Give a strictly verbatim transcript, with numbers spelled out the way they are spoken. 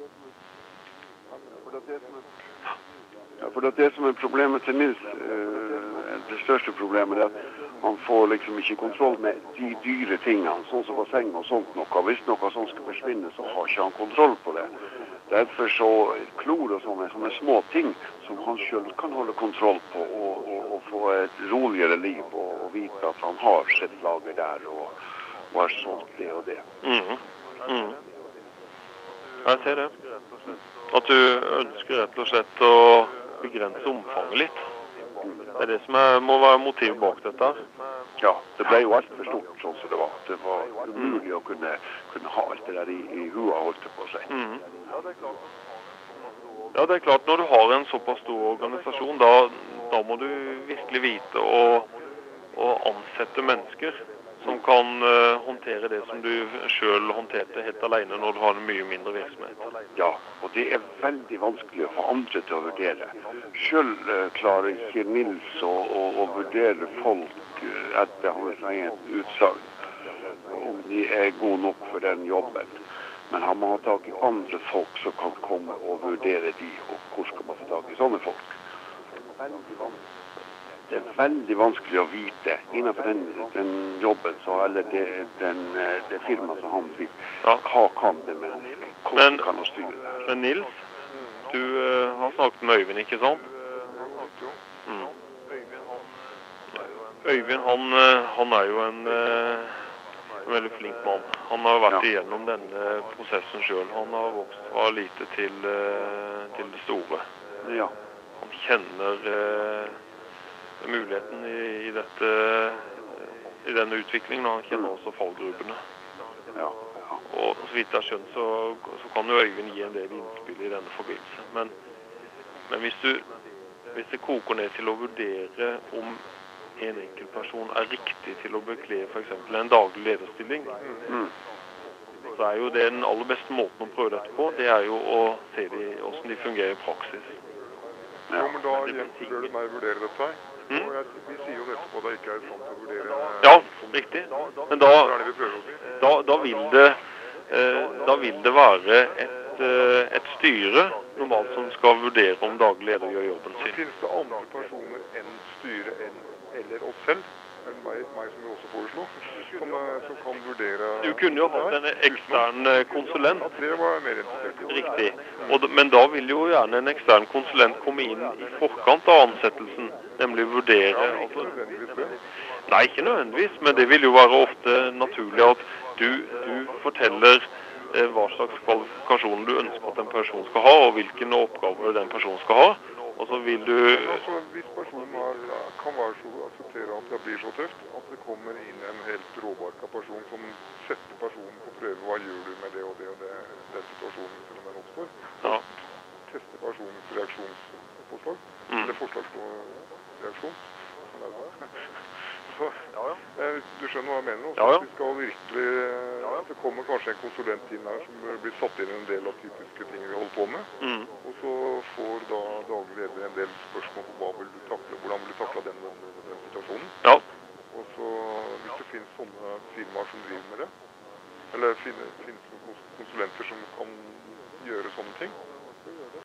Ja, for det som er problemet til Nils, det største problemet er at han får liksom ikke kontroll med de dyre tingene, sånn som basseng og sånt noe. Hvis noe sånt skal forsvinne, så har ikke han kontroll på det. Derfor så klor og sånne, sånne små ting som han selv kan holde kontroll på og, og, og få et roligere liv og, og vite at han har sitt lager der og, og har solgt det og det. Mm. Mm. Jeg ser det. At du ønsker rett og slett å begrense omfanget litt. Det er det som er, må være motivet bak dette. Ja, det ble jo alt for stort sånn som det var. Det var umulig mm. å kunne, kunne ha alt det der i, i hua holdt det på seg. Mm. Ja, det er klart, når du har en såpass stor organisasjon, da, da må du virkelig vite å, å ansette mennesker som kan uh, håndtere det som du selv håndterte helt alene når du har en mye mindre virksomhet. Ja, og det er veldig vanskelig å få andre til å vurdere. Selv uh, klarer ikke Nils å, å, å vurdere folk uh, etter hans egen utsagn, om de er gode nok for den jobben. Men han må ha tak i andre folk som kan komme og vurdere de, og hvor skal man få tak i sånne folk? Det er veldig vanskelig å vite innenfor den, den jobben, så, eller det, den, det firmaet som han vil. Ja. Hva kan det menneske? Hvordan kan han styre det? Men Nils, du uh, har snakket med Øyvind, ikke sant? Mm. Øyvind, han, han er jo en uh, veldig flink mann. Han har vært ja. igjennom denne prosessen selv. Han har vokst fra lite til, uh, til det store. Ja. Han kjenner uh, muligheten i, i, dette, i denne utviklingen, og han kjenner også fallgrupene. Ja, ja. Og så vidt jeg skjønner, så, så kan jo Øyvind gi en del innspill i denne forbindelse. Men, men hvis, du, hvis det koker ned til å vurdere om en enkelt person er riktig til å bekle for eksempel en daglig lederstilling, mm. så er jo det den aller beste måten å prøve dette på, det er jo å se de, hvordan de fungerer i praksis. Ja, men da bør du meg vurdere dette her. Mm. Og jeg, vi sier jo nettopp at det ikke er sant å vurdere. Ja, riktig. Men da, da, da, vil, det, eh, da vil det være et, eh, et styre normalt som skal vurdere om daglig leder gjør jobben sin. Finnes det andre personer enn styre enn, eller oss selv, enn meg, meg som vi også foreslo, som, som kan vurdere... Du kunne jo hatt en ekstern konsulent. Ja, det var jeg mer interessert i. Riktig. Og, men da vil jo gjerne en ekstern konsulent komme inn i forkant av ansettelsen, nemlig vurdere... Ja, ikke nødvendigvis det. Nei, ikke nødvendigvis, men det vil jo være ofte naturlig at du, du forteller eh, hva slags kvalifikasjoner du ønsker at en person skal ha, og hvilke oppgaver den personen skal ha. Og så vil du... Altså, hvis personen har, kan være så akseptere at det blir så tøft, at det kommer inn en helt råbarka person som setter personen på prøve, hva gjør du med det og det og det, den situasjonen som den oppstår. Ja. Teste personens reaksjonsforslag, mm. eller forslagsreaksjon. Så, ja, ja. Du skjønner hva jeg mener også. Ja, ja. Vi skal virkelig, ja, ja. Det kommer kanskje en konsulent inn her som blir satt inn en del av typiske ting vi holder på med. Mm. Og så får da daglig leder en del spørsmål på